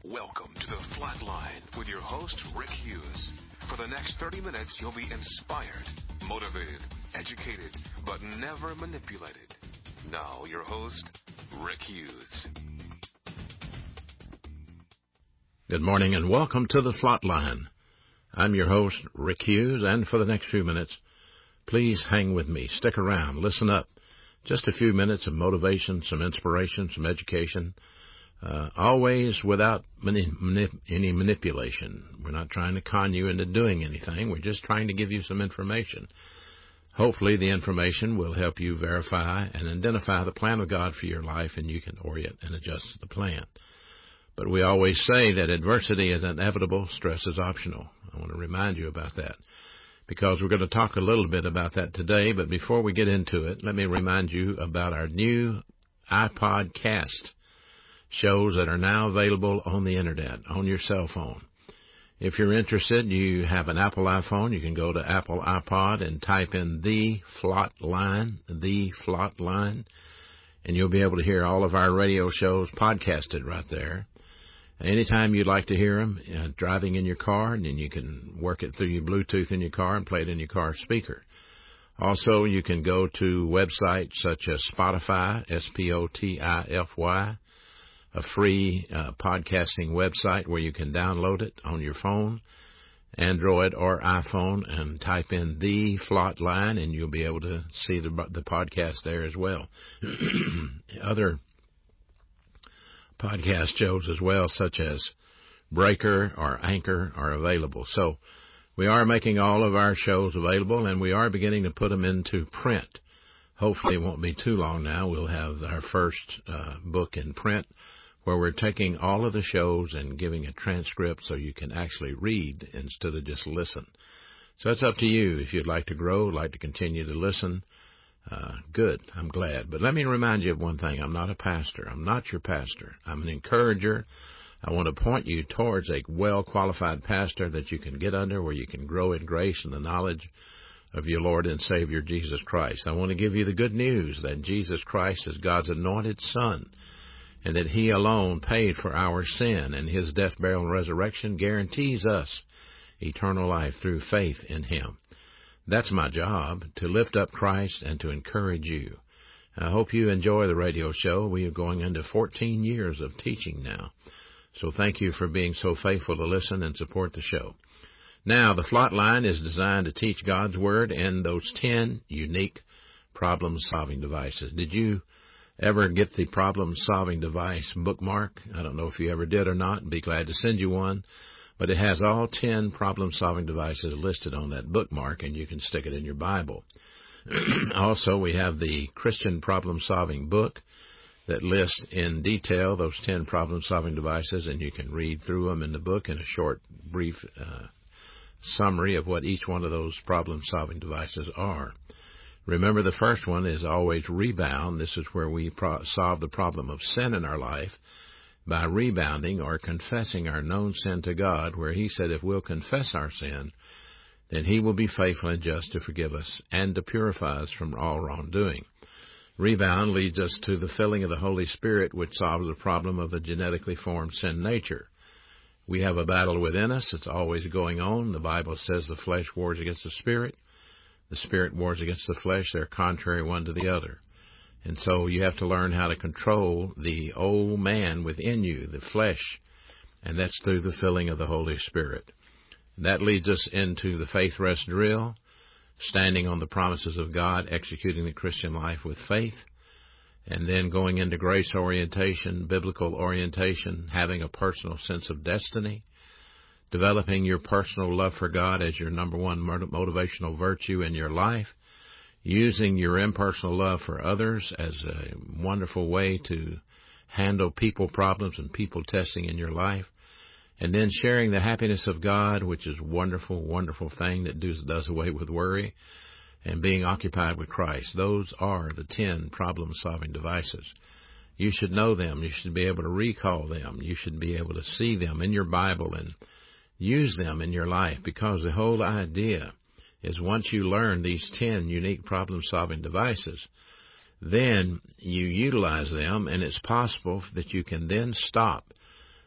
Welcome to the Flatline with your host, Rick Hughes. For the next 30 minutes, you'll be inspired, motivated, educated, but never manipulated. Now, your host, Rick Hughes. Good morning and welcome to the Flatline. I'm your host, Rick Hughes, and for the next few minutes, please hang with me. Stick around. Listen up. Just a few minutes of motivation, some inspiration, some education. Always without any manipulation. We're not trying to con you into doing anything. We're just trying to give you some information. Hopefully the information will help you verify and identify the plan of God for your life, and you can orient and adjust to the plan. But we always say that adversity is inevitable, stress is optional. I want to remind you about that because we're going to talk a little bit about that today. But before we get into it, let me remind you about our new iPod Cast shows that are now available on the Internet, on your cell phone. If you're interested, you have an Apple iPhone, you can go to Apple iPod and type in The Flatline, and you'll be able to hear all of our radio shows podcasted right there. Anytime you'd like to hear them, driving in your car, and then you can work it through your Bluetooth in your car and play it in your car speaker. Also, you can go to websites such as Spotify, Spotify, a free podcasting website where you can download it on your phone, Android or iPhone, and type in The Flatline, and you'll be able to see the podcast there as well. Other podcast shows as well, such as Breaker or Anchor, are available. So we are making all of our shows available, and we are beginning to put them into print. Hopefully it won't be too long now. We'll have our first book in print where we're taking all of the shows and giving a transcript so you can actually read instead of just listen. So it's up to you. If you'd like to grow, like to continue to listen, good. I'm glad. But let me remind you of one thing. I'm not a pastor. I'm not your pastor. I'm an encourager. I want to point you towards a well-qualified pastor that you can get under where you can grow in grace and the knowledge of your Lord and Savior, Jesus Christ. I want to give you the good news that Jesus Christ is God's anointed Son, and that He alone paid for our sin, and His death, burial, and resurrection guarantees us eternal life through faith in Him. That's my job, to lift up Christ and to encourage you. I hope you enjoy the radio show. We are going into 14 years of teaching now. So thank you for being so faithful to listen and support the show. Now, the Flatline is designed to teach God's Word and those 10 unique problem-solving devices. Did you ever get the problem-solving device bookmark? I don't know if you ever did or not. I'd be glad to send you one. But it has all 10 problem-solving devices listed on that bookmark, and you can stick it in your Bible. Also, we have the Christian problem-solving book that lists in detail those 10 problem-solving devices, and you can read through them in the book in a short, brief summary of what each one of those problem-solving devices are. Remember, the first one is always rebound. This is where we solve the problem of sin in our life by rebounding or confessing our known sin to God, where He said if we'll confess our sin, then He will be faithful and just to forgive us and to purify us from all wrongdoing. Rebound leads us to the filling of the Holy Spirit, which solves the problem of the genetically formed sin nature. We have a battle within us. It's always going on. The Bible says the flesh wars against the Spirit. The Spirit wars against the flesh. They're contrary one to the other. And so you have to learn how to control the old man within you, the flesh, and that's through the filling of the Holy Spirit. That leads us into the faith rest drill, standing on the promises of God, executing the Christian life with faith, and then going into grace orientation, biblical orientation, having a personal sense of destiny, developing your personal love for God as your number one motivational virtue in your life, using your impersonal love for others as a wonderful way to handle people problems and people testing in your life, and then sharing the happiness of God, which is a wonderful, wonderful thing that does away with worry, and being occupied with Christ. Those are the 10 problem-solving devices. You should know them. You should be able to recall them. You should be able to see them in your Bible and use them in your life, because the whole idea is once you learn these 10 unique problem-solving devices, then you utilize them, and it's possible that you can then stop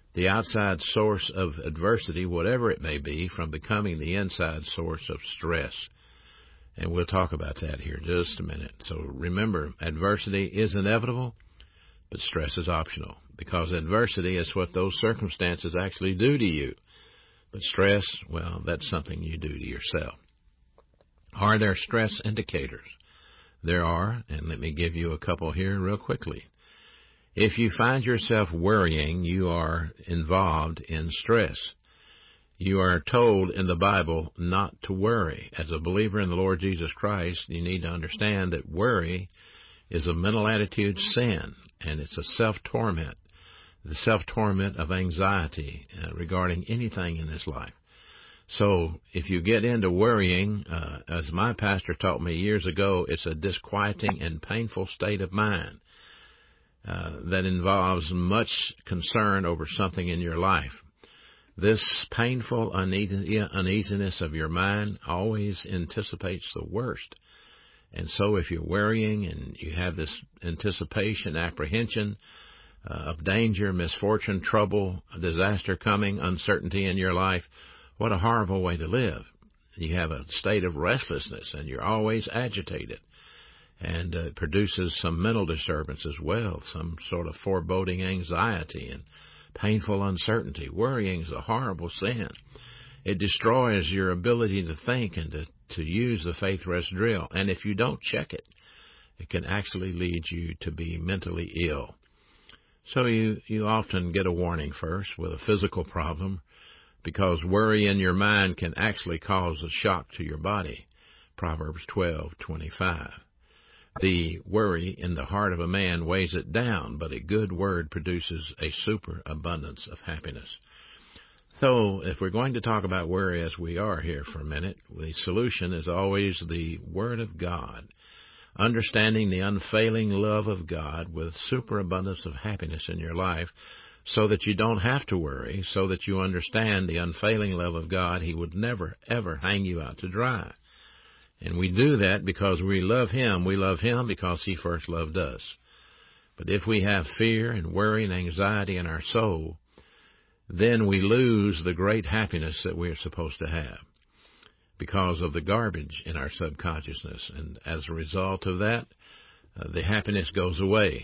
the outside source of adversity, whatever it may be, from becoming the inside source of stress. And we'll talk about that here in just a minute. So remember, adversity is inevitable, but stress is optional, because adversity is what those circumstances actually do to you. But stress, well, that's something you do to yourself. Are there stress indicators? There are, and let me give you a couple here real quickly. If you find yourself worrying, you are involved in stress. You are told in the Bible not to worry. As a believer in the Lord Jesus Christ, you need to understand that worry is a mental attitude sin, and it's a self-torment, the self-torment of anxiety regarding anything in this life. So if you get into worrying, as my pastor taught me years ago, it's a disquieting and painful state of mind that involves much concern over something in your life. This painful uneasiness of your mind always anticipates the worst. And so if you're worrying and you have this anticipation, apprehension of danger, misfortune, trouble, disaster coming, uncertainty in your life, what a horrible way to live. You have a state of restlessness and you're always agitated. And it produces some mental disturbance as well, some sort of foreboding anxiety and painful uncertainty. Worrying is a horrible sin. It destroys your ability to think and to use the faith rest drill. And if you don't check it, it can actually lead you to be mentally ill. So you often get a warning first with a physical problem, because worry in your mind can actually cause a shock to your body. Proverbs 12:25. The worry in the heart of a man weighs it down, but a good word produces a superabundance of happiness. So if we're going to talk about worry as we are here for a minute, the solution is always the Word of God. Understanding the unfailing love of God with superabundance of happiness in your life, so that you don't have to worry, so that you understand the unfailing love of God. He would never, ever hang you out to dry. And we do that because we love Him. We love Him because He first loved us. But if we have fear and worry and anxiety in our soul, then we lose the great happiness that we are supposed to have because of the garbage in our subconsciousness. And as a result of that, the happiness goes away.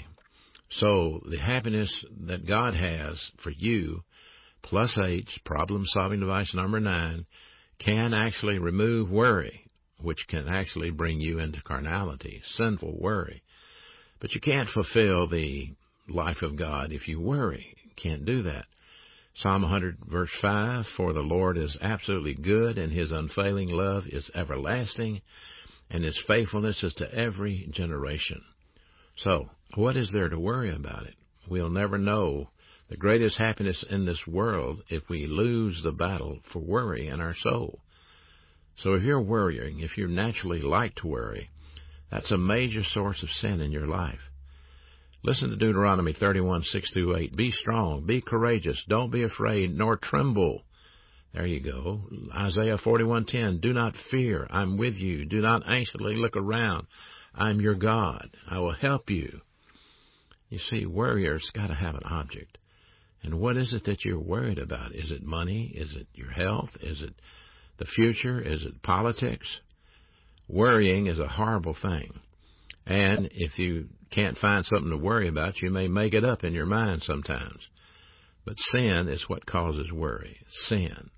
So the happiness that God has for you, plus H, problem-solving device number 9, can actually remove worry, which can actually bring you into carnality, sinful worry. But you can't fulfill the life of God if you worry. You can't do that. Psalm 100, verse 5, for the Lord is absolutely good, and His unfailing love is everlasting, and His faithfulness is to every generation. So, what is there to worry about it? We'll never know the greatest happiness in this world if we lose the battle for worry in our soul. So if you're worrying, if you naturally like to worry, that's a major source of sin in your life. Listen to Deuteronomy 31:6-8. Be strong, be courageous, don't be afraid, nor tremble. There you go. Isaiah 41:10. Do not fear, I'm with you. Do not anxiously look around. I'm your God. I will help you. You see, worry's got to have an object. And what is it that you're worried about? Is it money? Is it your health? Is it the future? Is it politics? Worrying is a horrible thing. And if you can't find something to worry about, you may make it up in your mind sometimes. But sin is what causes worry. Sin.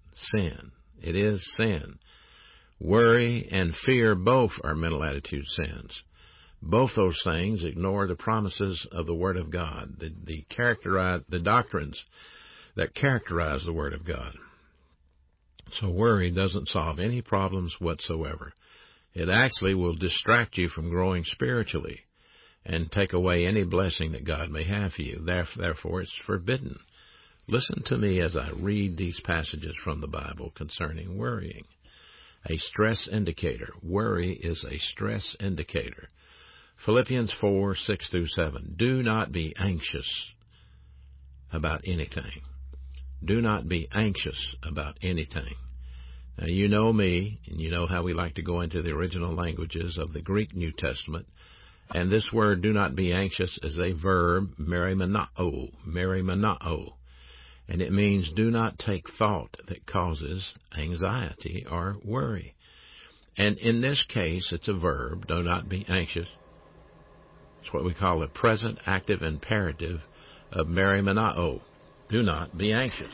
It is sin. Worry and fear both are mental attitude sins. Both those things ignore the promises of the Word of God, the doctrines that characterize the Word of God. So worry doesn't solve any problems whatsoever. It actually will distract you from growing spiritually and take away any blessing that God may have for you. Therefore, it's forbidden. Listen to me as I read these passages from the Bible concerning worrying. A stress indicator. Worry is a stress indicator. Philippians 4:6-7. Do not be anxious about anything. Do not be anxious about anything. Now, you know me, and you know how we like to go into the original languages of the Greek New Testament. And this word, do not be anxious, is a verb, merimenao. And it means do not take thought that causes anxiety or worry. And in this case, it's a verb, do not be anxious. It's what we call a present active imperative of merimenao. Do not be anxious.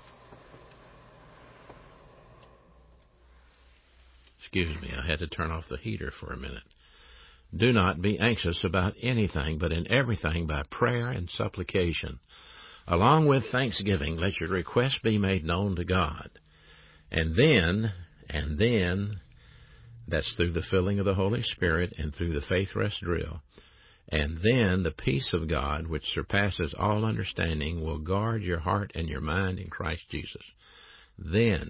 Excuse me, I had to turn off the heater for a minute. Do not be anxious about anything, but in everything by prayer and supplication. Along with thanksgiving, let your requests be made known to God. And then, that's through the filling of the Holy Spirit and through the faith rest drill. And then the peace of God, which surpasses all understanding, will guard your heart and your mind in Christ Jesus. Then,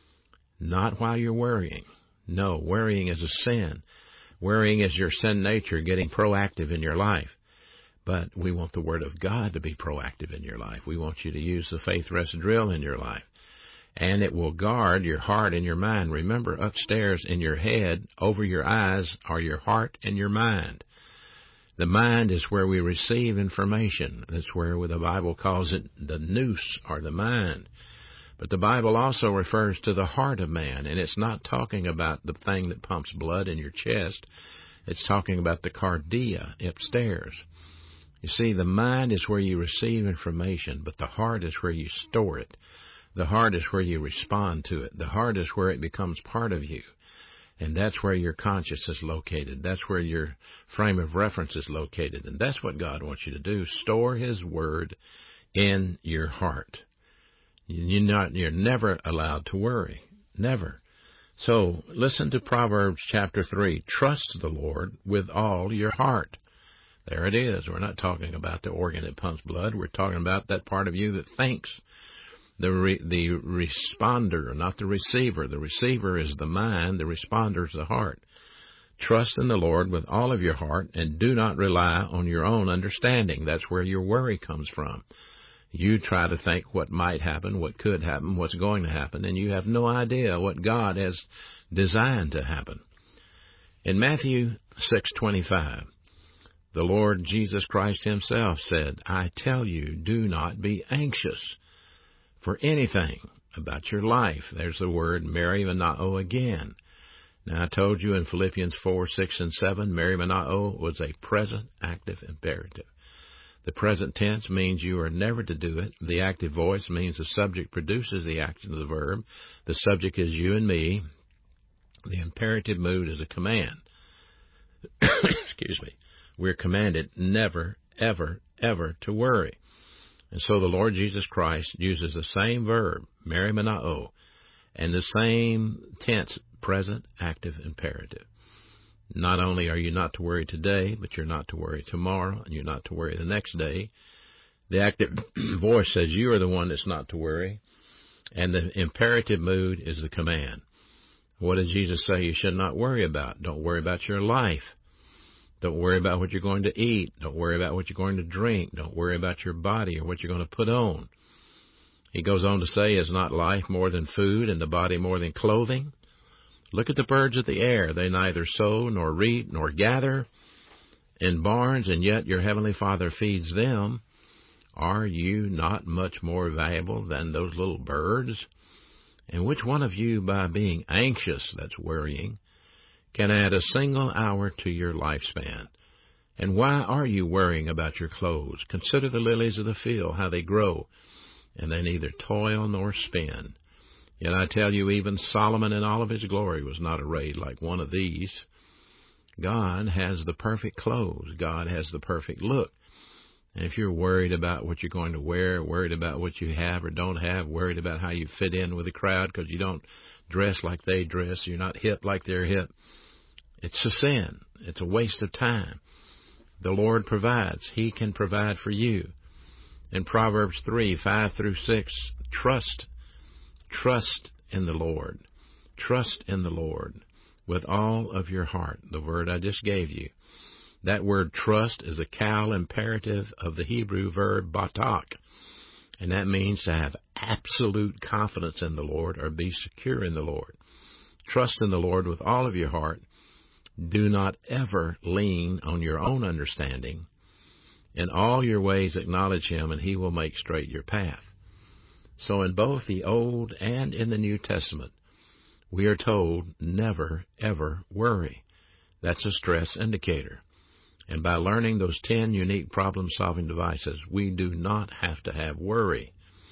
not while you're worrying. No, worrying is a sin. Worrying is your sin nature getting proactive in your life. But we want the Word of God to be proactive in your life. We want you to use the faith rest drill in your life. And it will guard your heart and your mind. Remember, upstairs in your head, over your eyes, are your heart and your mind. The mind is where we receive information. That's where the Bible calls it the nous, or the mind. But the Bible also refers to the heart of man, and it's not talking about the thing that pumps blood in your chest. It's talking about the cardia upstairs. You see, the mind is where you receive information, but the heart is where you store it. The heart is where you respond to it. The heart is where it becomes part of you. And that's where your conscience is located. That's where your frame of reference is located. And that's what God wants you to do. Store His Word in your heart. You're never allowed to worry. Never. So listen to Proverbs chapter 3. Trust the Lord with all your heart. There it is. We're not talking about the organ that pumps blood. We're talking about that part of you that thinks. The responder, not the receiver. The receiver is the mind. The responder is the heart. Trust in the Lord with all of your heart and do not rely on your own understanding. That's where your worry comes from. You try to think what might happen, what could happen, what's going to happen, and you have no idea what God has designed to happen. In Matthew 6:25, the Lord Jesus Christ Himself said, I tell you, do not be anxious for anything about your life. There's the word merimenao again. Now, I told you in Philippians 4, 6, and 7, merimenao was a present active imperative. The present tense means you are never to do it. The active voice means the subject produces the action of the verb. The subject is you and me. The imperative mood is a command. Excuse me. We're commanded never, ever, ever to worry. And so the Lord Jesus Christ uses the same verb, merimenao, and the same tense, present active imperative. Not only are you not to worry today, but you're not to worry tomorrow, and you're not to worry the next day. The active voice says you are the one that's not to worry, and the imperative mood is the command. What did Jesus say you should not worry about? Don't worry about your life. Don't worry about what you're going to eat. Don't worry about what you're going to drink. Don't worry about your body or what you're going to put on. He goes on to say, is not life more than food and the body more than clothing? Look at the birds of the air. They neither sow nor reap nor gather in barns, and yet your heavenly Father feeds them. Are you not much more valuable than those little birds? And which one of you, by being anxious, that's worrying, can add a single hour to your lifespan? And why are you worrying about your clothes? Consider the lilies of the field, how they grow, and they neither toil nor spin. Yet I tell you, even Solomon in all of his glory was not arrayed like one of these. God has the perfect clothes. God has the perfect look. And if you're worried about what you're going to wear, worried about what you have or don't have, worried about how you fit in with the crowd because you don't dress like they dress, you're not hip like they're hip, it's a sin. It's a waste of time. The Lord provides. He can provide for you. In Proverbs 3, 5 through 6, trust in the Lord. Trust in the Lord with all of your heart. The word I just gave you. That word trust is a cal imperative of the Hebrew verb batak. And that means to have absolute confidence in the Lord or be secure in the Lord. Trust in the Lord with all of your heart. Do not ever lean on your own understanding. In all your ways acknowledge Him, and He will make straight your path. So in both the Old and in the New Testament, we are told never, ever worry. That's a stress indicator. And by learning those 10 unique problem-solving devices, we do not have to have worry.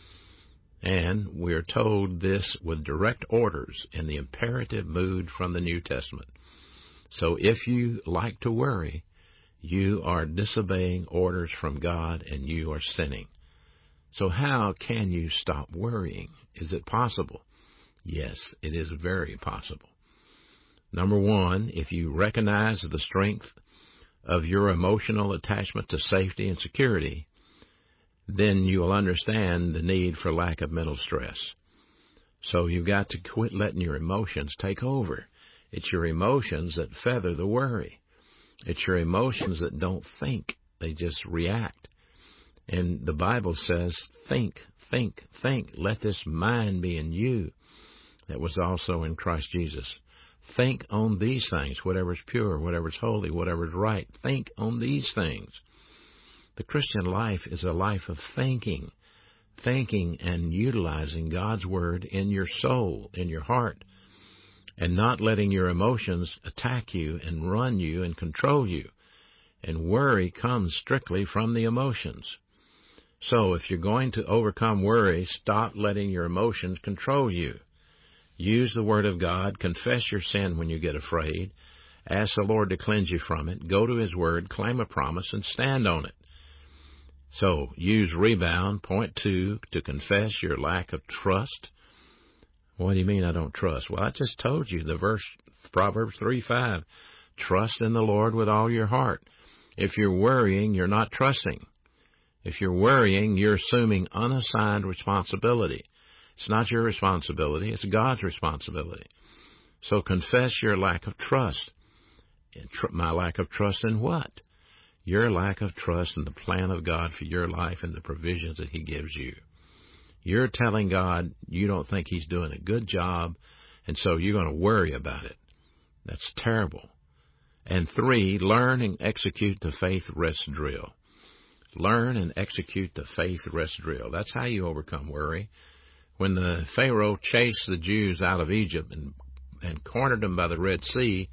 And we are told this with direct orders in the imperative mood from the New Testament. So if you like to worry, you are disobeying orders from God and you are sinning. So how can you stop worrying? Is it possible? Yes, it is very possible. Number one, if you recognize the strength of your emotional attachment to safety and security, then you will understand the need for lack of mental stress. So you've got to quit letting your emotions take over. It's your emotions that feather the worry. It's your emotions that don't think. They just react. And the Bible says, think, think, think. Let this mind be in you that was also in Christ Jesus. Think on these things, whatever is pure, whatever is holy, whatever is right. Think on these things. The Christian life is a life of thinking and utilizing God's Word in your soul, in your heart, and not letting your emotions attack you and run you and control you. And worry comes strictly from the emotions. So if you're going to overcome worry, stop letting your emotions control you. Use the Word of God. Confess your sin when you get afraid. Ask the Lord to cleanse you from it. Go to His Word, claim a promise, and stand on it. So use rebound, point 2, to confess your lack of trust. What do you mean I don't trust? Well, I just told you the verse, Proverbs 3:5. Trust in the Lord with all your heart. If you're worrying, you're not trusting. If you're worrying, you're assuming unassigned responsibility. It's not your responsibility. It's God's responsibility. So confess your lack of trust. My lack of trust in what? Your lack of trust in the plan of God for your life and the provisions that He gives you. You're telling God you don't think He's doing a good job, and so you're going to worry about it. That's terrible. And 3, learn and execute the faith rest drill. Learn and execute the faith rest drill. That's how you overcome worry. When the Pharaoh chased the Jews out of Egypt and cornered them by the Red Sea,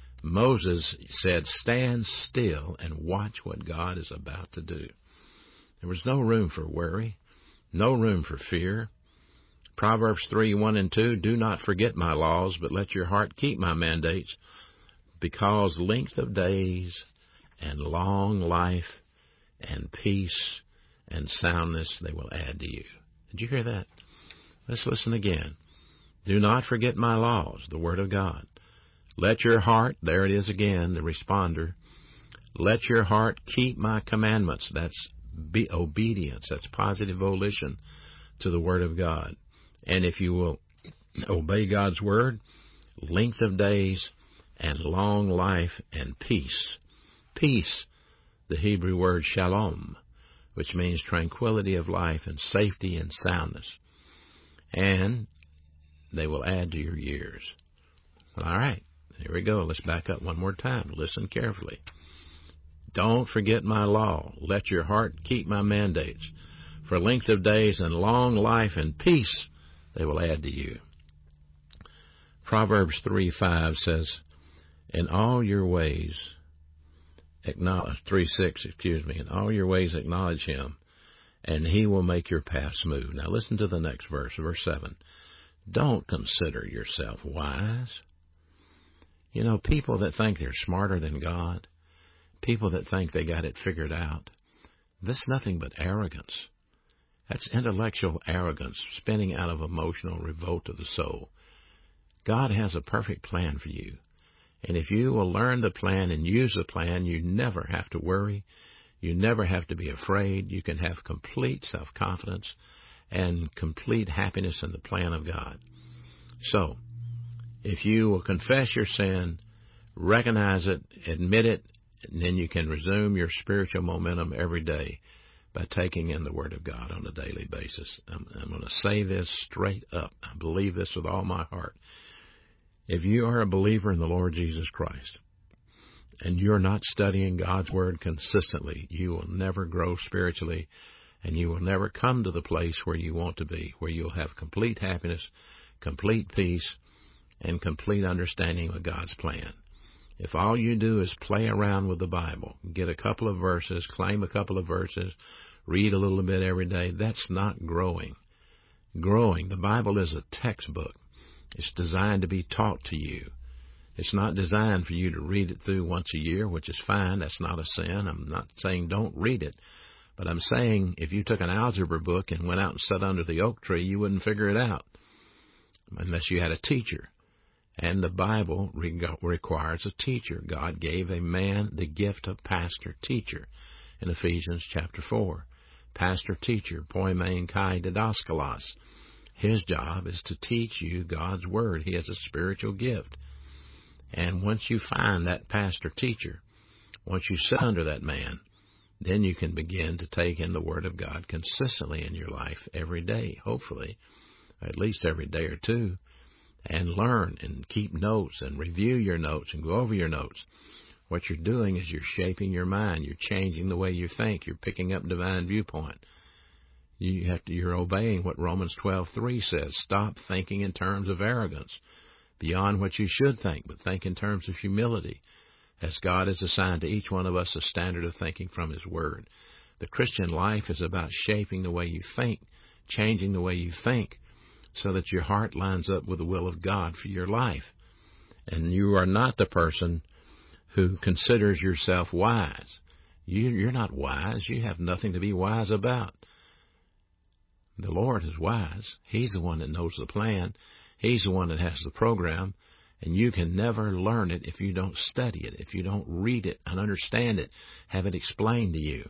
Moses said, "Stand still and watch what God is about to do." There was no room for worry, no room for fear. Proverbs 3:1-2, do not forget my laws, but let your heart keep my mandates, because length of days and long life and peace and soundness they will add to you. Did you hear that? Let's listen again. Do not forget my laws, the Word of God. Let your heart, there it is again, the responder, let your heart keep my commandments. That's obedience. That's positive volition to the Word of God. And if you will obey God's Word, length of days and long life and peace. Peace, the Hebrew word shalom, which means tranquility of life and safety and soundness. And they will add to your years. All right, here we go. Let's back up one more time. Listen carefully. Don't forget my law. Let your heart keep my mandates. For length of days and long life and peace they will add to you. Proverbs 3:5 says, in all your ways, acknowledge, 3:6, in all your ways acknowledge Him, and He will make your path smooth. Now listen to the next verse, verse 7. Don't consider yourself wise. You know, people that think they're smarter than God, people that think they got it figured out, this is nothing but arrogance. That's intellectual arrogance, spinning out of emotional revolt of the soul. God has a perfect plan for you. And if you will learn the plan and use the plan, you never have to worry. You never have to be afraid. You can have complete self-confidence and complete happiness in the plan of God. So, if you will confess your sin, recognize it, admit it, and then you can resume your spiritual momentum every day by taking in the Word of God on a daily basis. I'm going to say this straight up. I believe this with all my heart. If you are a believer in the Lord Jesus Christ and you're not studying God's Word consistently, you will never grow spiritually and you will never come to the place where you want to be, where you'll have complete happiness, complete peace, and complete understanding of God's plan. If all you do is play around with the Bible, get a couple of verses, claim a couple of verses, read a little bit every day, that's not growing. Growing, the Bible is a textbook. It's designed to be taught to you. It's not designed for you to read it through once a year, which is fine. That's not a sin. I'm not saying don't read it. But I'm saying if you took an algebra book and went out and sat under the oak tree, you wouldn't figure it out unless you had a teacher. And the Bible requires a teacher. God gave a man the gift of pastor-teacher in Ephesians chapter 4. Pastor-teacher, poimen kai didaskalos. His job is to teach you God's Word. He has a spiritual gift. And once you find that pastor-teacher, once you sit under that man, then you can begin to take in the Word of God consistently in your life every day, hopefully, at least every day or two, and learn and keep notes and review your notes and go over your notes. What you're doing is you're shaping your mind. You're changing the way you think. You're picking up divine viewpoint. You're obeying what Romans 12:3 says. Stop thinking in terms of arrogance, beyond what you should think, but think in terms of humility, as God has assigned to each one of us a standard of thinking from His Word. The Christian life is about shaping the way you think, changing the way you think, so that your heart lines up with the will of God for your life. And you are not the person who considers yourself wise. You're not wise. You have nothing to be wise about. The Lord is wise. He's the one that knows the plan. He's the one that has the program. And you can never learn it if you don't study it, if you don't read it and understand it, have it explained to you.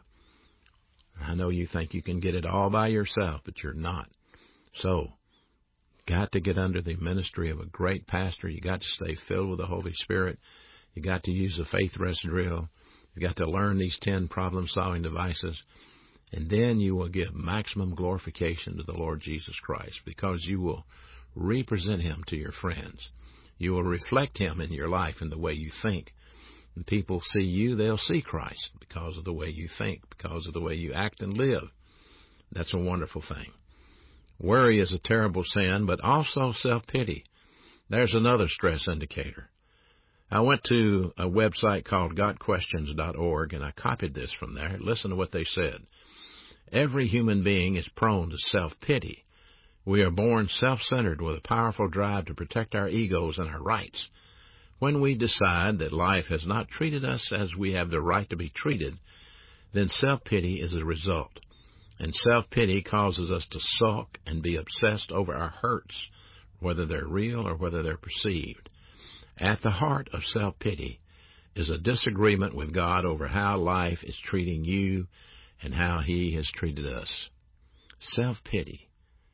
I know you think you can get it all by yourself, but you're not. So, got to get under the ministry of a great pastor. You got to stay filled with the Holy Spirit. You got to use the faith rest drill. You got to learn these 10 problem-solving devices. And then you will give maximum glorification to the Lord Jesus Christ, because you will represent Him to your friends. You will reflect Him in your life in the way you think. When people see you, they'll see Christ because of the way you think, because of the way you act and live. That's a wonderful thing. Worry is a terrible sin, but also self-pity. There's another stress indicator. I went to a website called gotquestions.org, and I copied this from there. Listen to what they said. Every human being is prone to self-pity. We are born self-centered with a powerful drive to protect our egos and our rights. When we decide that life has not treated us as we have the right to be treated, then self-pity is a result. And self-pity causes us to sulk and be obsessed over our hurts, whether they're real or whether they're perceived. At the heart of self-pity is a disagreement with God over how life is treating you and how He has treated us. Self-pity.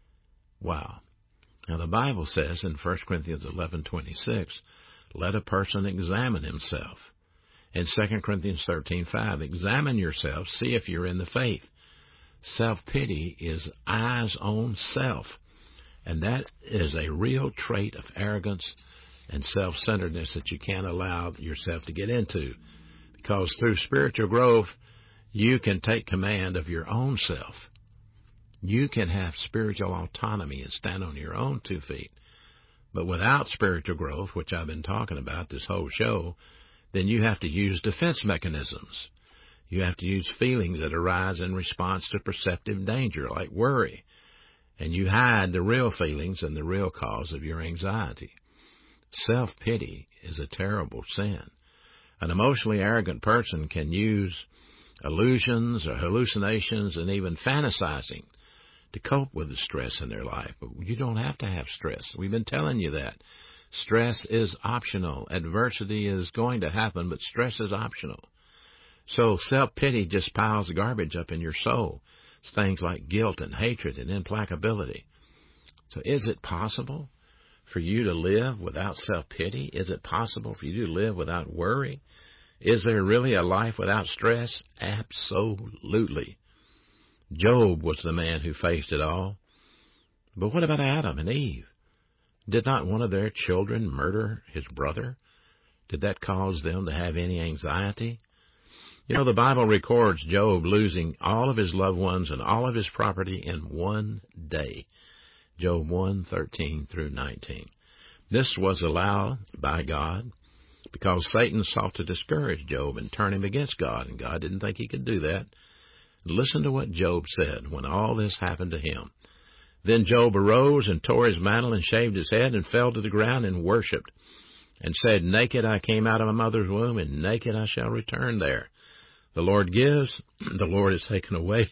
Wow. Now the Bible says in 1 Corinthians 11:26, let a person examine himself. In 2 Corinthians 13:5, examine yourself, see if you're in the faith. Self-pity is eyes on self, and that is a real trait of arrogance and self-centeredness that you can't allow yourself to get into, because through spiritual growth, you can take command of your own self. You can have spiritual autonomy and stand on your own 2 feet. But without spiritual growth, which I've been talking about this whole show, then you have to use defense mechanisms. You have to use feelings that arise in response to perceptive danger, like worry. And you hide the real feelings and the real cause of your anxiety. Self-pity is a terrible sin. An emotionally arrogant person can use illusions or hallucinations and even fantasizing to cope with the stress in their life. But you don't have to have stress. We've been telling you that. Stress is optional. Adversity is going to happen, but stress is optional. So self-pity just piles garbage up in your soul. It's things like guilt and hatred and implacability. So is it possible for you to live without self-pity? Is it possible for you to live without worry? Is there really a life without stress? Absolutely. Job was the man who faced it all. But what about Adam and Eve? Did not one of their children murder his brother? Did that cause them to have any anxiety? You know, the Bible records Job losing all of his loved ones and all of his property in one day. Job 1:13 through 19. This was allowed by God because Satan sought to discourage Job and turn him against God, and God didn't think he could do that. Listen to what Job said when all this happened to him. Then Job arose and tore his mantle and shaved his head and fell to the ground and worshipped and said, Naked I came out of my mother's womb, and naked I shall return there. The Lord gives, the Lord is taken away.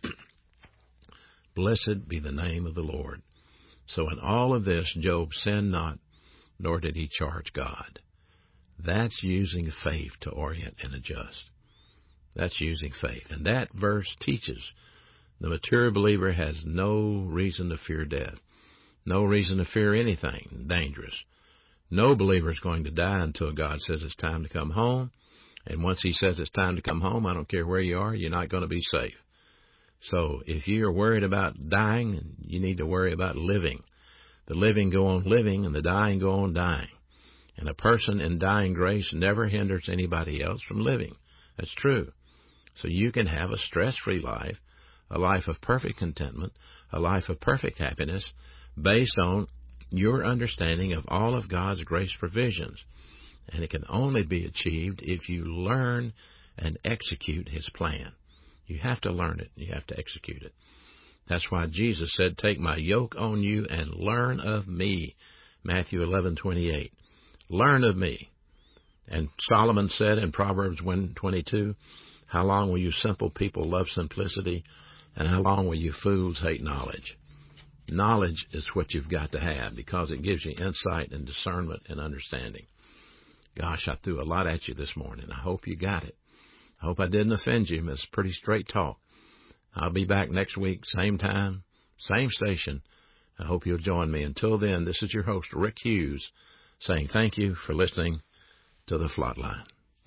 Blessed be the name of the Lord. So in all of this, Job sinned not, nor did he charge God. That's using faith to orient and adjust. That's using faith. And that verse teaches the mature believer has no reason to fear death, no reason to fear anything dangerous. No believer is going to die until God says it's time to come home. And once he says it's time to come home, I don't care where you are, you're not going to be safe. So if you're worried about dying, you need to worry about living. The living go on living, and the dying go on dying. And a person in dying grace never hinders anybody else from living. That's true. So you can have a stress-free life, a life of perfect contentment, a life of perfect happiness, based on your understanding of all of God's grace provisions. And it can only be achieved if you learn and execute His plan. You have to learn it. You have to execute it. That's why Jesus said, Take my yoke on you and learn of me. Matthew 11:28. Learn of me. And Solomon said in Proverbs 1:22, How long will you simple people love simplicity, and how long will you fools hate knowledge? Knowledge is what you've got to have because it gives you insight and discernment and understanding. Gosh, I threw a lot at you this morning. I hope you got it. I hope I didn't offend you. It's pretty straight talk. I'll be back next week, same time, same station. I hope you'll join me. Until then, this is your host, Rick Hughes, saying thank you for listening to The Flatline.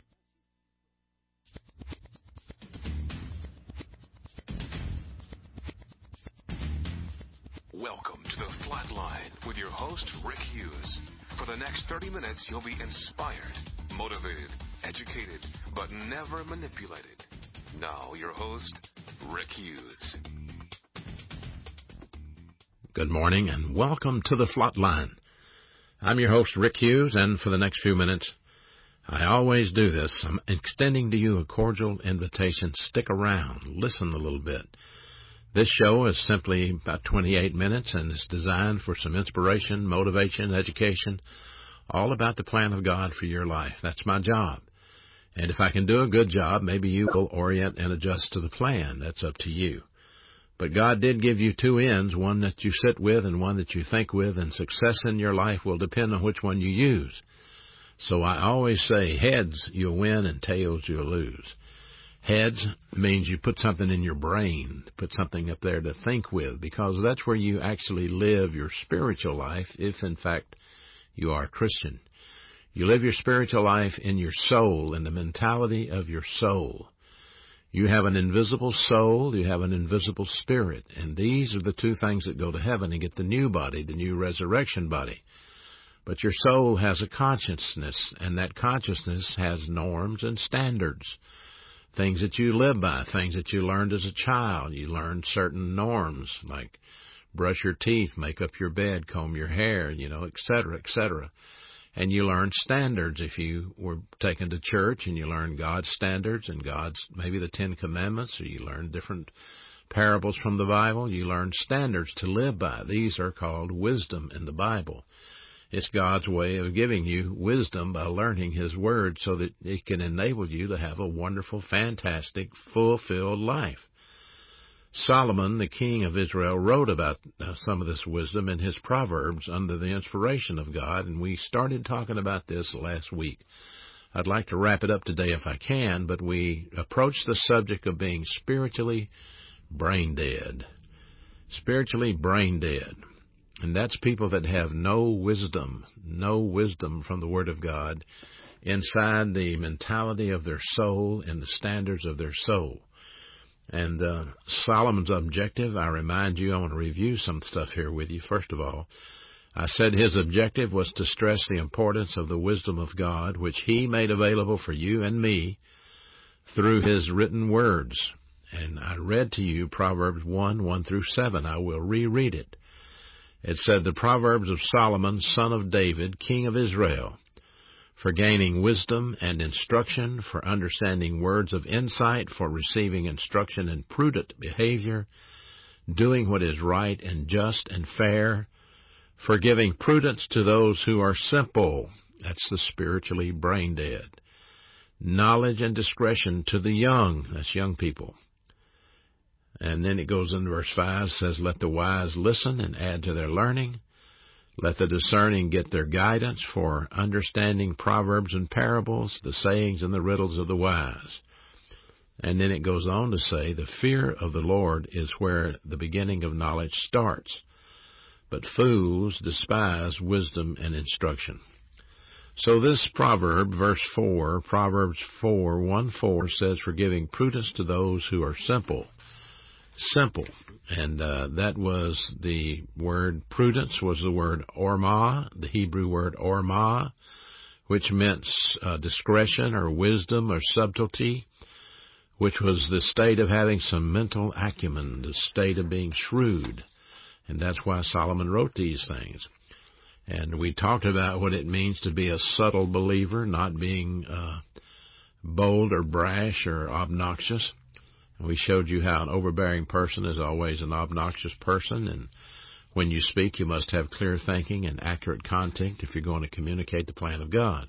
Welcome to The Flatline with your host, Rick Hughes. For the next 30 minutes, you'll be inspired, motivated, educated, but never manipulated. Now, your host, Rick Hughes. Good morning and welcome to The Flatline. I'm your host, Rick Hughes, and for the next few minutes, I always do this. I'm extending to you a cordial invitation. Stick around. Listen a little bit. This show is simply about 28 minutes, and it's designed for some inspiration, motivation, education, all about the plan of God for your life. That's my job. And if I can do a good job, maybe you will orient and adjust to the plan. That's up to you. But God did give you two ends, one that you sit with and one that you think with, and success in your life will depend on which one you use. So I always say, heads you'll win and tails you'll lose. Heads means you put something in your brain, put something up there to think with, because that's where you actually live your spiritual life, if in fact you are a Christian. You live your spiritual life in your soul, in the mentality of your soul. You have an invisible soul, you have an invisible spirit, and these are the two things that go to heaven and get the new body, the new resurrection body. But your soul has a consciousness, and that consciousness has norms and standards. Things that you live by, things that you learned as a child. You learned certain norms, like brush your teeth, make up your bed, comb your hair, et cetera, et cetera. And you learned standards if you were taken to church, and you learned God's standards and God's, maybe the Ten Commandments, or you learned different parables from the Bible. You learned standards to live by. These are called wisdom in the Bible. It's God's way of giving you wisdom by learning His Word so that it can enable you to have a wonderful, fantastic, fulfilled life. Solomon, the king of Israel, wrote about some of this wisdom in his Proverbs under the inspiration of God, and we started talking about this last week. I'd like to wrap it up today if I can, but we approached the subject of being spiritually brain dead. Spiritually brain dead. And that's people that have no wisdom from the Word of God inside the mentality of their soul and the standards of their soul. And Solomon's objective, I remind you, I want to review some stuff here with you. First of all, I said his objective was to stress the importance of the wisdom of God, which He made available for you and me through his written words. And I read to you Proverbs 1 through 7. I will reread it. It said, the Proverbs of Solomon, son of David, king of Israel, for gaining wisdom and instruction, for understanding words of insight, for receiving instruction in prudent behavior, doing what is right and just and fair, for giving prudence to those who are simple. That's the spiritually brain dead. Knowledge and discretion to the young. That's young people. And then it goes into verse 5, says, let the wise listen and add to their learning. Let the discerning get their guidance for understanding proverbs and parables, the sayings and the riddles of the wise. And then it goes on to say, the fear of the Lord is where the beginning of knowledge starts. But fools despise wisdom and instruction. So this proverb, verse 4, Proverbs 1:4 says, for giving prudence to those who are simple. Simple. And that was the word prudence, was the word ormah, the Hebrew word ormah, which meant discretion or wisdom or subtlety, which was the state of having some mental acumen, the state of being shrewd. And that's why Solomon wrote these things. And we talked about what it means to be a subtle believer, not being bold or brash or obnoxious. And we showed you how an overbearing person is always an obnoxious person. And when you speak, you must have clear thinking and accurate content if you're going to communicate the plan of God.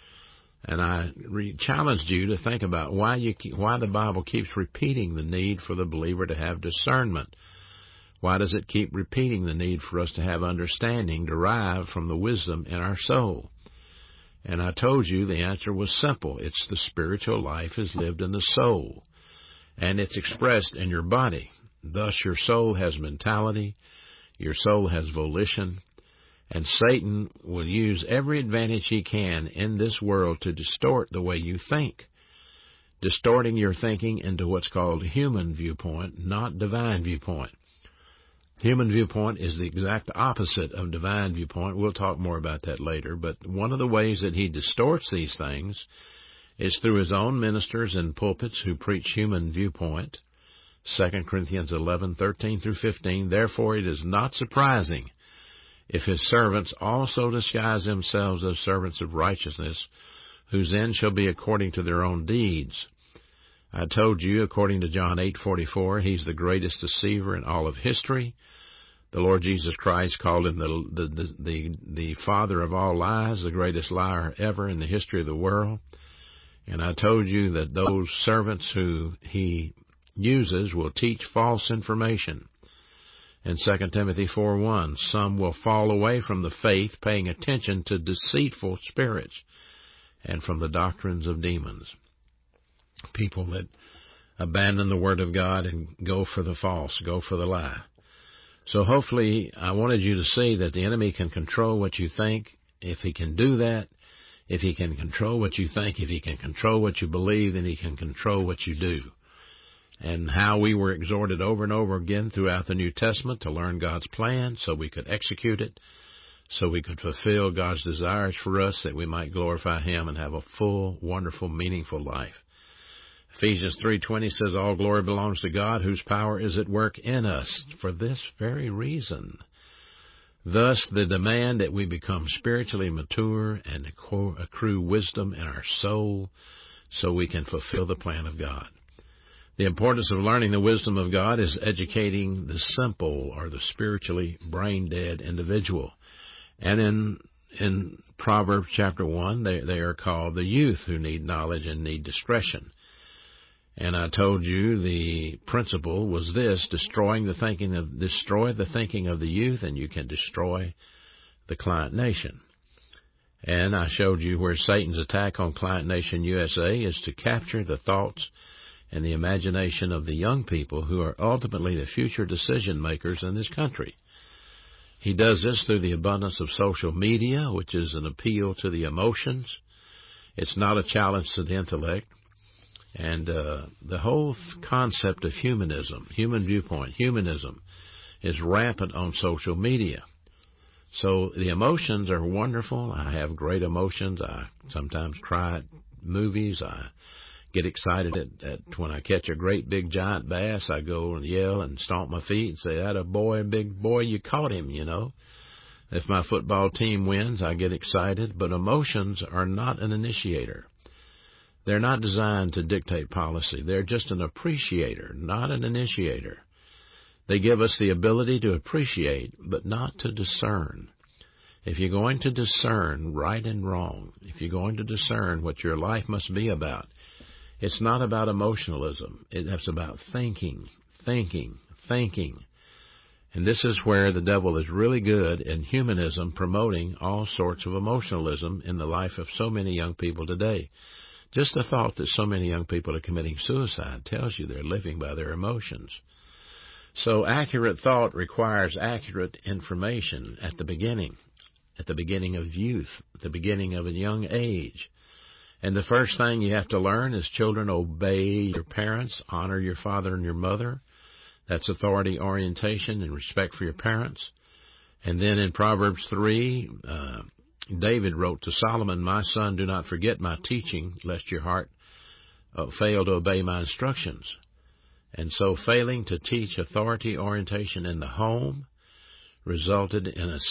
And I challenged you to think about why the Bible keeps repeating the need for the believer to have discernment. Why does it keep repeating the need for us to have understanding derived from the wisdom in our soul? And I told you the answer was simple. It's the spiritual life is lived in the soul, and it's expressed in your body. Thus your soul has mentality, your soul has volition, and Satan will use every advantage he can in this world to distort the way you think, distorting your thinking into what's called human viewpoint, not divine viewpoint. Human viewpoint is the exact opposite of divine viewpoint. We'll talk more about that later. But one of the ways that he distorts these things is through his own ministers in pulpits who preach human viewpoint. 2 Corinthians 11:13 through 15. Therefore it is not surprising if his servants also disguise themselves as servants of righteousness, whose end shall be according to their own deeds. I told you, according to John 8:44, he's the greatest deceiver in all of history. The Lord Jesus Christ called him the father of all lies, the greatest liar ever in the history of the world. And I told you that those servants who he uses will teach false information. In 2 Timothy 4:1, some will fall away from the faith, paying attention to deceitful spirits and from the doctrines of demons. People that abandon the Word of God and go for the false, go for the lie. So hopefully I wanted you to see that the enemy can control what you think. If he can do that, if he can control what you think, if he can control what you believe, then he can control what you do. And how we were exhorted over and over again throughout the New Testament to learn God's plan so we could execute it, so we could fulfill God's desires for us, that we might glorify him and have a full, wonderful, meaningful life. Ephesians 3:20 says, all glory belongs to God, whose power is at work in us for this very reason. Thus, the demand that we become spiritually mature and accrue wisdom in our soul so we can fulfill the plan of God. The importance of learning the wisdom of God is educating the simple or the spiritually brain-dead individual. And in Proverbs chapter 1, they are called the youth who need knowledge and need discretion. And I told you the principle was this: destroy the thinking of the youth, and you can destroy the Client Nation. And I showed you where Satan's attack on Client Nation USA is to capture the thoughts and the imagination of the young people who are ultimately the future decision makers in this country. He does this through the abundance of social media, which is an appeal to the emotions. It's not a challenge to the intellect. And the whole concept of humanism, human viewpoint, humanism, is rampant on social media. So the emotions are wonderful. I have great emotions. I sometimes cry at movies. I get excited at when I catch a great big giant bass. I go and yell and stomp my feet and say, "Atta boy, big boy, you caught him," you know. If my football team wins, I get excited, but emotions are not an initiator. They're not designed to dictate policy. They're just an appreciator, not an initiator. They give us the ability to appreciate, but not to discern. If you're going to discern right and wrong, if you're going to discern what your life must be about, it's not about emotionalism. It's about thinking. And this is where the devil is really good in humanism, promoting all sorts of emotionalism in the life of so many young people today. Just the thought that so many young people are committing suicide tells you they're living by their emotions. So accurate thought requires accurate information at the beginning of youth, at the beginning of a young age. And the first thing you have to learn is, children, obey your parents, honor your father and your mother. That's authority orientation and respect for your parents. And then in Proverbs 3, David wrote to Solomon, "My son, do not forget my teaching, lest your heart fail to obey my instructions." And so failing to teach authority orientation in the home resulted in a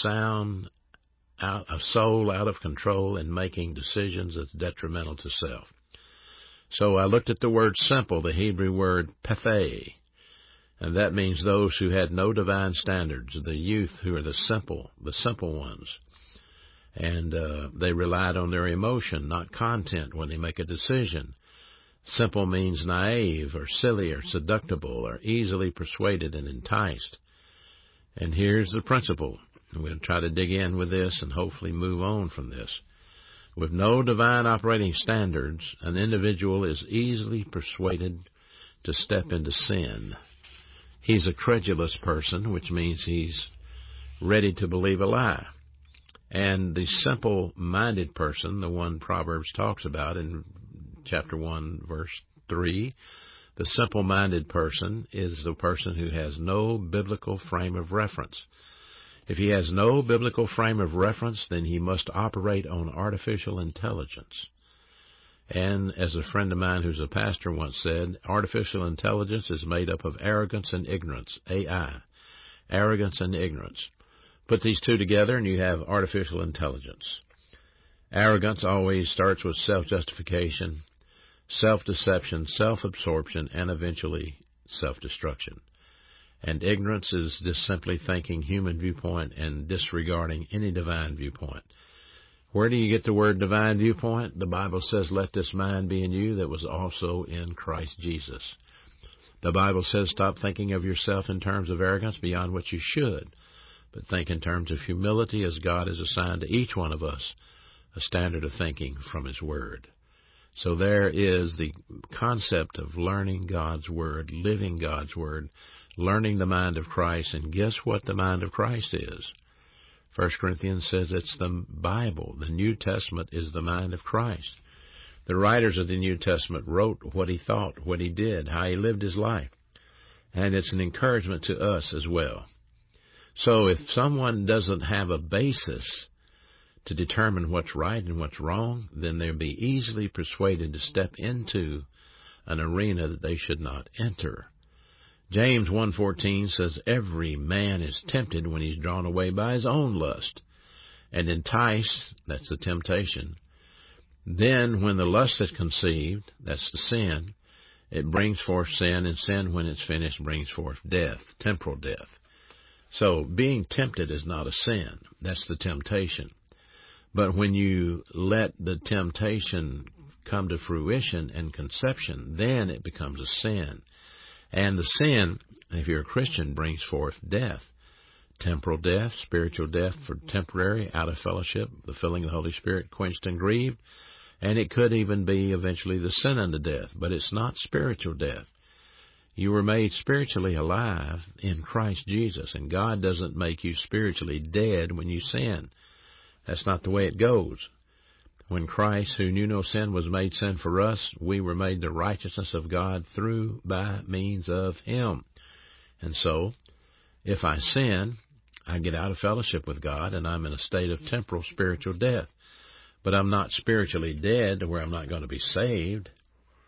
soul out of control and making decisions that's detrimental to self. So I looked at the word simple, the Hebrew word pathé, and that means those who had no divine standards, the youth who are the simple ones. And they relied on their emotion, not content, when they make a decision. Simple means naive or silly or seductible or easily persuaded and enticed. And here's the principle. We'll try to dig in with this and hopefully move on from this. With no divine operating standards, an individual is easily persuaded to step into sin. He's a credulous person, which means he's ready to believe a lie. And the simple-minded person, the one Proverbs talks about in chapter 1, verse 3, the simple-minded person is the person who has no biblical frame of reference. If he has no biblical frame of reference, then he must operate on artificial intelligence. And as a friend of mine who's a pastor once said, artificial intelligence is made up of arrogance and ignorance, AI, arrogance and ignorance. Put these two together and you have artificial intelligence. Arrogance always starts with self-justification, self-deception, self-absorption, and eventually self-destruction. And ignorance is just simply thinking human viewpoint and disregarding any divine viewpoint. Where do you get the word divine viewpoint? The Bible says, "Let this mind be in you that was also in Christ Jesus." The Bible says, stop thinking of yourself in terms of arrogance beyond what you should, but think in terms of humility, as God has assigned to each one of us a standard of thinking from His Word. So there is the concept of learning God's Word, living God's Word, learning the mind of Christ. And guess what the mind of Christ is? 1 Corinthians says it's the Bible. The New Testament is the mind of Christ. The writers of the New Testament wrote what he thought, what he did, how he lived his life. And it's an encouragement to us as well. So if someone doesn't have a basis to determine what's right and what's wrong, then they'll be easily persuaded to step into an arena that they should not enter. James 1:14 says, "Every man is tempted when he's drawn away by his own lust, and enticed," that's the temptation. "Then when the lust is conceived," that's the sin, "it brings forth sin, and sin, when it's finished, brings forth death," temporal death. So being tempted is not a sin. That's the temptation. But when you let the temptation come to fruition and conception, then it becomes a sin. And the sin, if you're a Christian, brings forth death. Temporal death, spiritual death for temporary, out of fellowship, the filling of the Holy Spirit, quenched and grieved. And it could even be eventually the sin unto death. But it's not spiritual death. You were made spiritually alive in Christ Jesus, and God doesn't make you spiritually dead when you sin. That's not the way it goes. When Christ, who knew no sin, was made sin for us, we were made the righteousness of God through by means of Him. And so, if I sin, I get out of fellowship with God, and I'm in a state of temporal spiritual death. But I'm not spiritually dead to where I'm not going to be saved.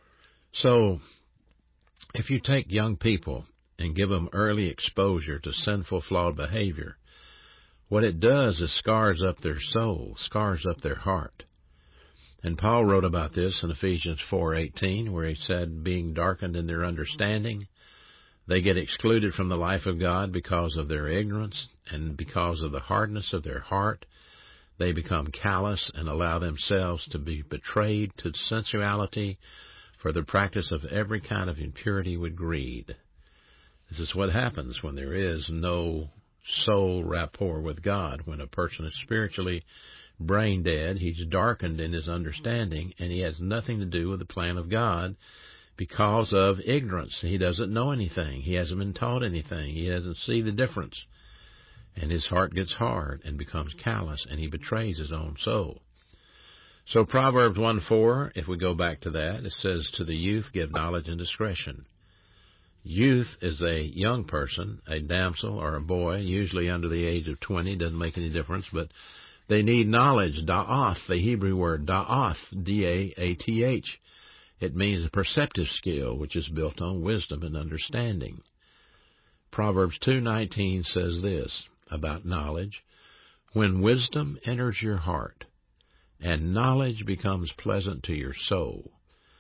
So if you take young people and give them early exposure to sinful, flawed behavior, what it does is scars up their soul, scars up their heart. And Paul wrote about this in Ephesians 4:18, where he said, being darkened in their understanding, they get excluded from the life of God because of their ignorance, and because of the hardness of their heart, they become callous and allow themselves to be betrayed to sensuality for the practice of every kind of impurity with greed. This is what happens when there is no soul rapport with God. When a person is spiritually brain dead, he's darkened in his understanding, and he has nothing to do with the plan of God because of ignorance. He doesn't know anything. He hasn't been taught anything. He doesn't see the difference. And his heart gets hard and becomes callous, and he betrays his own soul. So Proverbs 1:4, if we go back to that, it says, to the youth give knowledge and discretion. Youth is a young person, a damsel or a boy, usually under the age of 20, doesn't make any difference, but they need knowledge, da'ath, the Hebrew word da'ath, D-A-A-T-H. It means a perceptive skill, which is built on wisdom and understanding. Proverbs 2:19 says this about knowledge, when wisdom enters your heart, and knowledge becomes pleasant to your soul,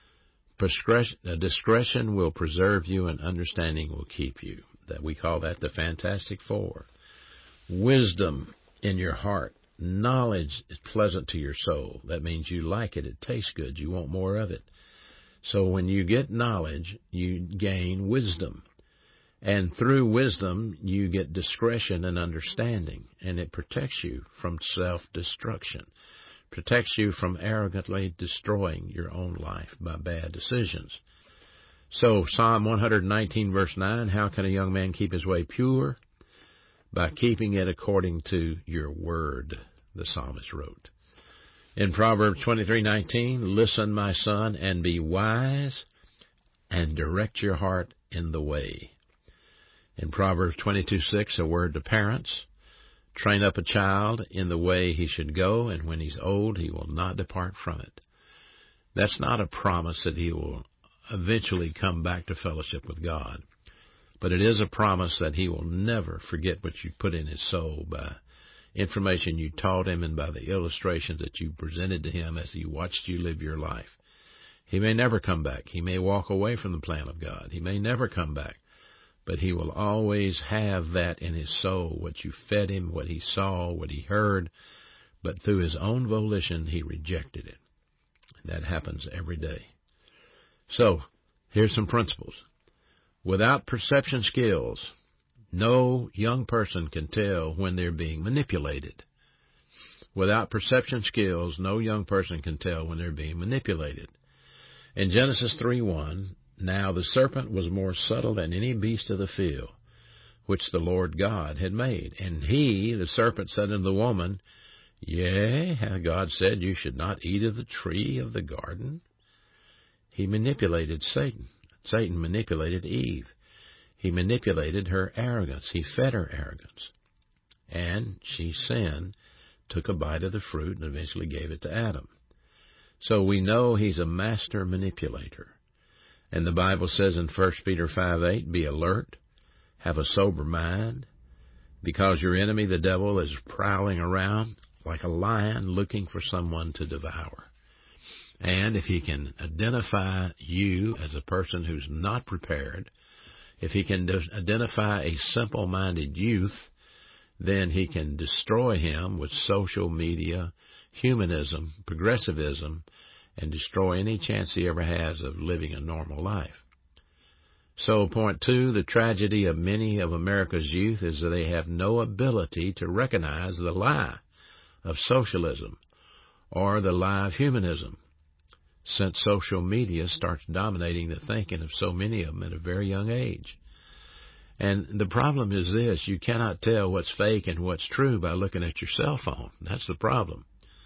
discretion will preserve you, and understanding will keep you. That we call that the Fantastic Four. Wisdom in your heart. Knowledge is pleasant to your soul. That means you like it. It tastes good. You want more of it. So when you get knowledge, you gain wisdom. And through wisdom, you get discretion and understanding. And it protects you from self-destruction. Protects you from arrogantly destroying your own life by bad decisions. So Psalm 119 verse 9, how can a young man keep his way pure? By keeping it according to your word, the psalmist wrote. In Proverbs 23:19, listen, my son, and be wise, and direct your heart in the way. In Proverbs 22:6, a word to parents, train up a child in the way he should go, and when he's old, he will not depart from it. That's not a promise that he will eventually come back to fellowship with God, but it is a promise that he will never forget what you put in his soul by information you taught him and by the illustrations that you presented to him as he watched you live your life. He may never come back. He may walk away from the plan of God. He may never come back. But he will always have that in his soul, what you fed him, what he saw, what he heard. But through his own volition, he rejected it. That happens every day. So, here's some principles. Without perception skills, no young person can tell when they're being manipulated. Without perception skills, no young person can tell when they're being manipulated. In Genesis 3:1, now the serpent was more subtle than any beast of the field, which the Lord God had made. And he, the serpent, said unto the woman, yea, hath God said, you should not eat of the tree of the garden? He manipulated Satan. Satan manipulated Eve. He manipulated her arrogance. He fed her arrogance. And she sinned, took a bite of the fruit, and eventually gave it to Adam. So we know he's a master manipulator. And the Bible says in 1 Peter 5:8, be alert, have a sober mind, because your enemy, the devil, is prowling around like a lion looking for someone to devour. And if he can identify you as a person who's not prepared, if he can identify a simple-minded youth, then he can destroy him with social media, humanism, progressivism, and destroy any chance he ever has of living a normal life. So, point 2, the tragedy of many of America's youth is that they have no ability to recognize the lie of socialism or the lie of humanism, since social media starts dominating the thinking of so many of them at a very young age. And the problem is this, you cannot tell what's fake and what's true by looking at your cell phone. That's the problem.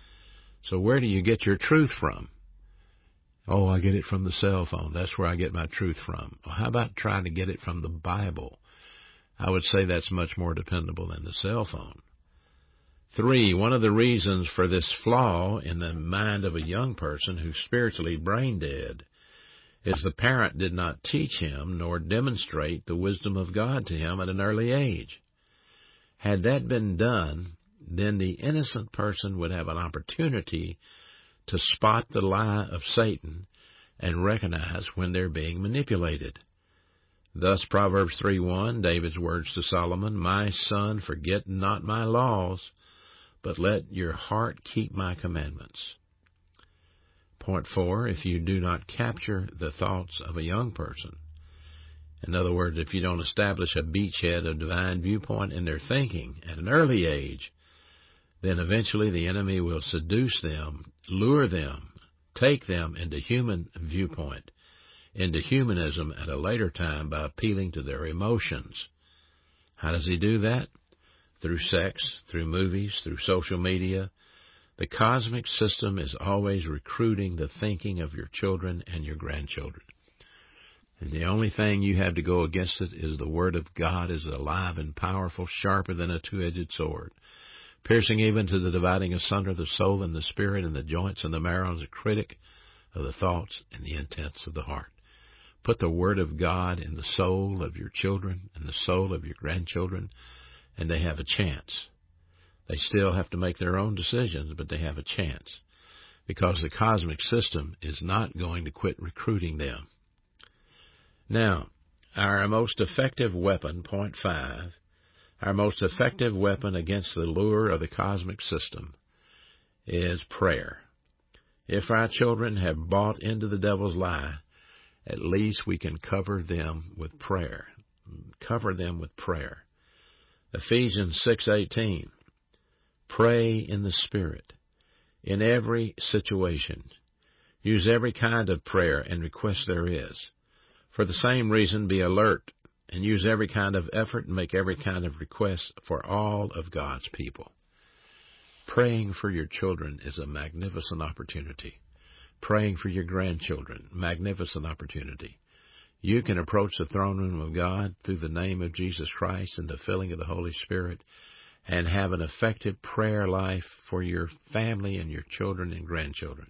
So where do you get your truth from? Oh, I get it from the cell phone. That's where I get my truth from. Well, how about trying to get it from the Bible? I would say that's much more dependable than the cell phone. 3, one of the reasons for this flaw in the mind of a young person who's spiritually brain dead is the parent did not teach him nor demonstrate the wisdom of God to him at an early age. Had that been done, then the innocent person would have an opportunity to spot the lie of Satan and recognize when they're being manipulated. Thus, Proverbs 3:1, David's words to Solomon, "My son, forget not my laws, but let your heart keep my commandments." Point 4, if you do not capture the thoughts of a young person, in other words, if you don't establish a beachhead of divine viewpoint in their thinking at an early age, then eventually the enemy will seduce them, lure them, take them into human viewpoint, into humanism at a later time by appealing to their emotions. How does he do that? Through sex, through movies, through social media. The cosmic system is always recruiting the thinking of your children and your grandchildren. And the only thing you have to go against it is the Word of God is alive and powerful, sharper than a two-edged sword, piercing even to the dividing asunder the soul and the spirit and the joints and the marrow, and is a critic of the thoughts and the intents of the heart. Put the Word of God in the soul of your children and the soul of your grandchildren, and they have a chance. They still have to make their own decisions, but they have a chance, because the cosmic system is not going to quit recruiting them. Now, our most effective weapon, point 5, our most effective weapon against the lure of the cosmic system is prayer. If our children have bought into the devil's lie, at least we can cover them with prayer. Cover them with prayer. Ephesians 6:18, pray in the Spirit, in every situation. Use every kind of prayer and request there is. For the same reason, be alert and use every kind of effort and make every kind of request for all of God's people. Praying for your children is a magnificent opportunity. Praying for your grandchildren, magnificent opportunity. You can approach the throne room of God through the name of Jesus Christ and the filling of the Holy Spirit and have an effective prayer life for your family and your children and grandchildren.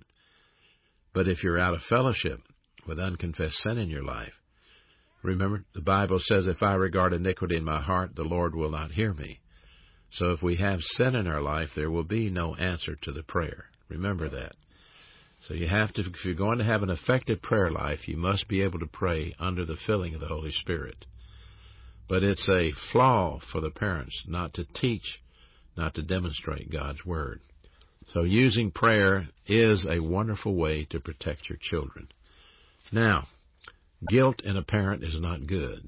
But if you're out of fellowship with unconfessed sin in your life, remember, the Bible says, if I regard iniquity in my heart, the Lord will not hear me. So if we have sin in our life, there will be no answer to the prayer. Remember that. So you have to, if you're going to have an effective prayer life, you must be able to pray under the filling of the Holy Spirit. But it's a flaw for the parents not to teach, not to demonstrate God's Word. So using prayer is a wonderful way to protect your children. Now, guilt in a parent is not good.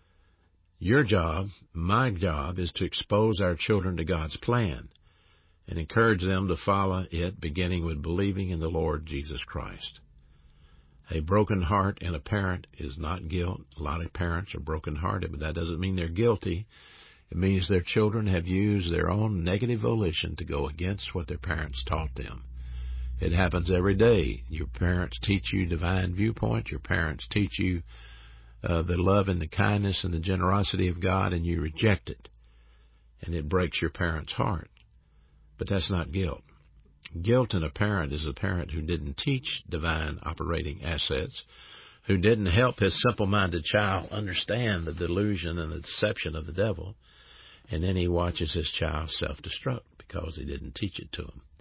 Your job, my job, is to expose our children to God's plan and encourage them to follow it, beginning with believing in the Lord Jesus Christ. A broken heart in a parent is not guilt. A lot of parents are brokenhearted, but that doesn't mean they're guilty. It means their children have used their own negative volition to go against what their parents taught them. It happens every day. Your parents teach you divine viewpoint. Your parents teach you the love and the kindness and the generosity of God, and you reject it. And it breaks your parent's heart. But that's not guilt. Guilt in a parent is a parent who didn't teach divine operating assets, who didn't help his simple-minded child understand the delusion and the deception of the devil, and then he watches his child self-destruct because he didn't teach it to him.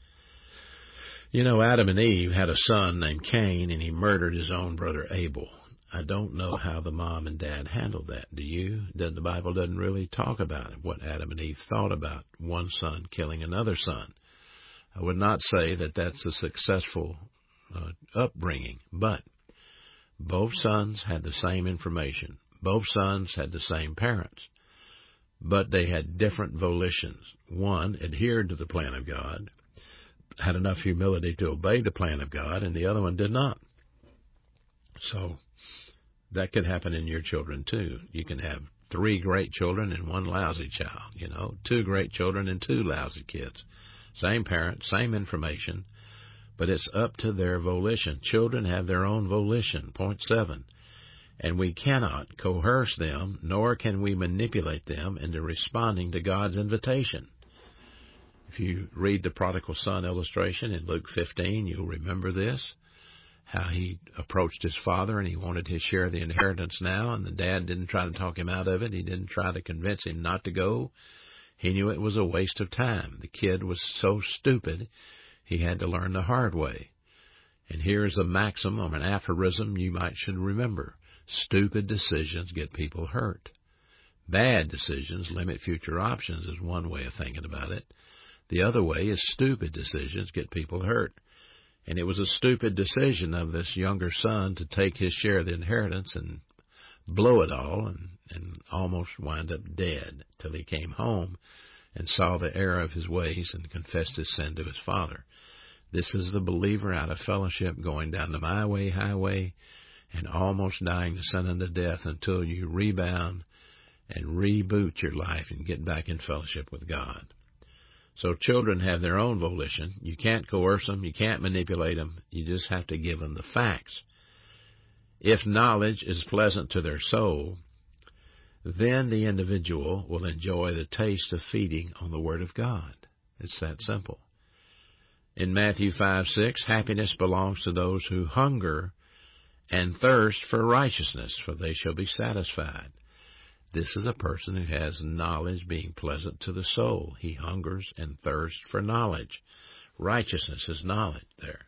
You know, Adam and Eve had a son named Cain, and he murdered his own brother Abel. I don't know how the mom and dad handled that. Do you? The Bible doesn't really talk about it, what Adam and Eve thought about one son killing another son. I would not say that that's a successful upbringing, but both sons had the same information. Both sons had the same parents, but they had different volitions. One adhered to the plan of God, had enough humility to obey the plan of God, and the other one did not. So that could happen in your children too. You can have 3 great children and 1 lousy child, 2 great children and 2 lousy kids. Same parent, same information, but it's up to their volition. Children have their own volition, point 7. And we cannot coerce them, nor can we manipulate them into responding to God's invitation. If you read the prodigal son illustration in Luke 15, you'll remember this. how he approached his father and he wanted his share of the inheritance now, and the dad didn't try to talk him out of it. He didn't try to convince him not to go. He knew it was a waste of time. The kid was so stupid, he had to learn the hard way. And here's a maxim or an aphorism you should remember. Stupid decisions get people hurt. Bad decisions limit future options is one way of thinking about it. The other way is stupid decisions get people hurt. And it was a stupid decision of this younger son to take his share of the inheritance and blow it all and almost wind up dead till he came home and saw the error of his ways and confessed his sin to his father. This is the believer out of fellowship going down the my way, highway, and almost dying to sin unto death until you rebound and reboot your life and get back in fellowship with God. So children have their own volition. You can't coerce them. You can't manipulate them. You just have to give them the facts. If knowledge is pleasant to their soul, then the individual will enjoy the taste of feeding on the Word of God. It's that simple. In Matthew 5:6, happiness belongs to those who hunger and thirst for righteousness, for they shall be satisfied. This is a person who has knowledge being pleasant to the soul. He hungers and thirsts for knowledge. Righteousness is knowledge there.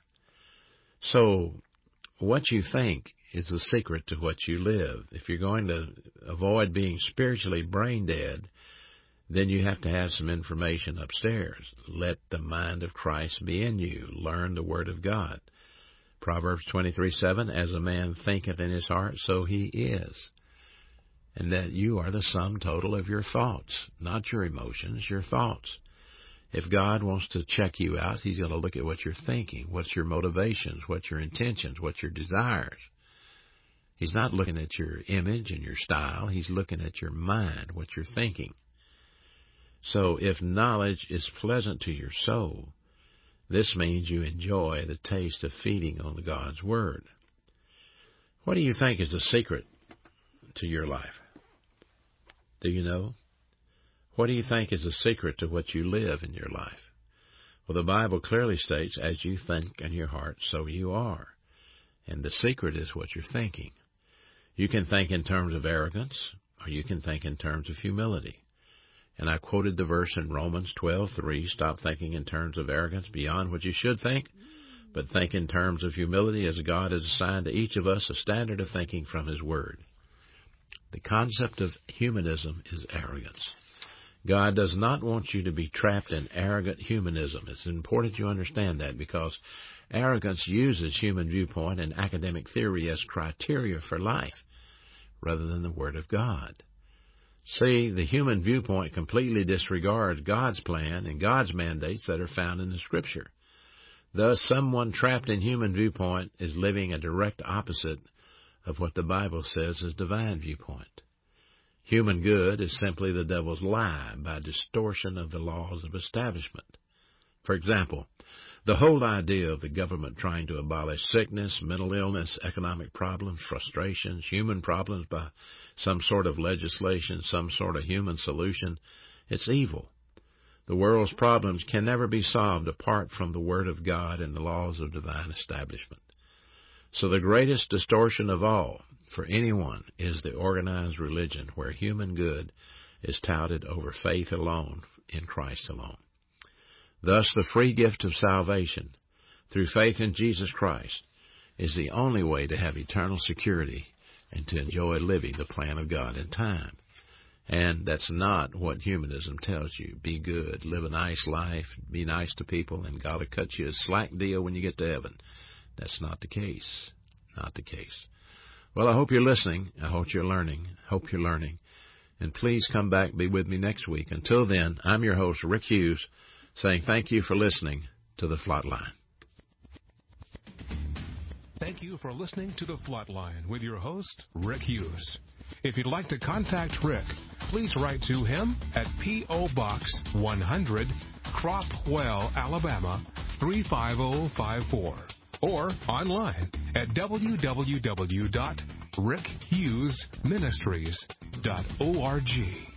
So what you think is the secret to what you live. If you're going to avoid being spiritually brain dead, then you have to have some information upstairs. Let the mind of Christ be in you. Learn the Word of God. Proverbs 23:7, as a man thinketh in his heart, so he is. And that you are the sum total of your thoughts, not your emotions, your thoughts. If God wants to check you out, He's going to look at what you're thinking, what's your motivations, what's your intentions, what's your desires. He's not looking at your image and your style. He's looking at your mind, what you're thinking. So if knowledge is pleasant to your soul, this means you enjoy the taste of feeding on God's Word. What do you think is the secret to your life? Do you know? What do you think is the secret to what you live in your life? Well, the Bible clearly states, as you think in your heart, so you are. And the secret is what you're thinking. You can think in terms of arrogance, or you can think in terms of humility. And I quoted the verse in Romans 12:3, stop thinking in terms of arrogance beyond what you should think, but think in terms of humility as God has assigned to each of us a standard of thinking from His Word. The concept of humanism is arrogance. God does not want you to be trapped in arrogant humanism. It's important you understand that, because arrogance uses human viewpoint and academic theory as criteria for life rather than the Word of God. See, the human viewpoint completely disregards God's plan and God's mandates that are found in the Scripture. Thus, someone trapped in human viewpoint is living a direct opposite of what the Bible says is divine viewpoint. Human good is simply the devil's lie by distortion of the laws of establishment. For example, the whole idea of the government trying to abolish sickness, mental illness, economic problems, frustrations, human problems by some sort of legislation, some sort of human solution, it's evil. The world's problems can never be solved apart from the Word of God and the laws of divine establishment. So the greatest distortion of all for anyone is the organized religion where human good is touted over faith alone in Christ alone. Thus, the free gift of salvation through faith in Jesus Christ is the only way to have eternal security and to enjoy living the plan of God in time. And that's not what humanism tells you. Be good, live a nice life, be nice to people, and God will cut you a slack deal when you get to heaven. That's not the case. Not the case. Well, I hope you're listening. I hope you're learning. And please come back, be with me next week. Until then, I'm your host, Rick Hughes, saying thank you for listening to The Flatline. Thank you for listening to The Flatline with your host, Rick Hughes. If you'd like to contact Rick, please write to him at P.O. Box 100, Cropwell, Alabama 35054. Or online at www.rickhughesministries.org.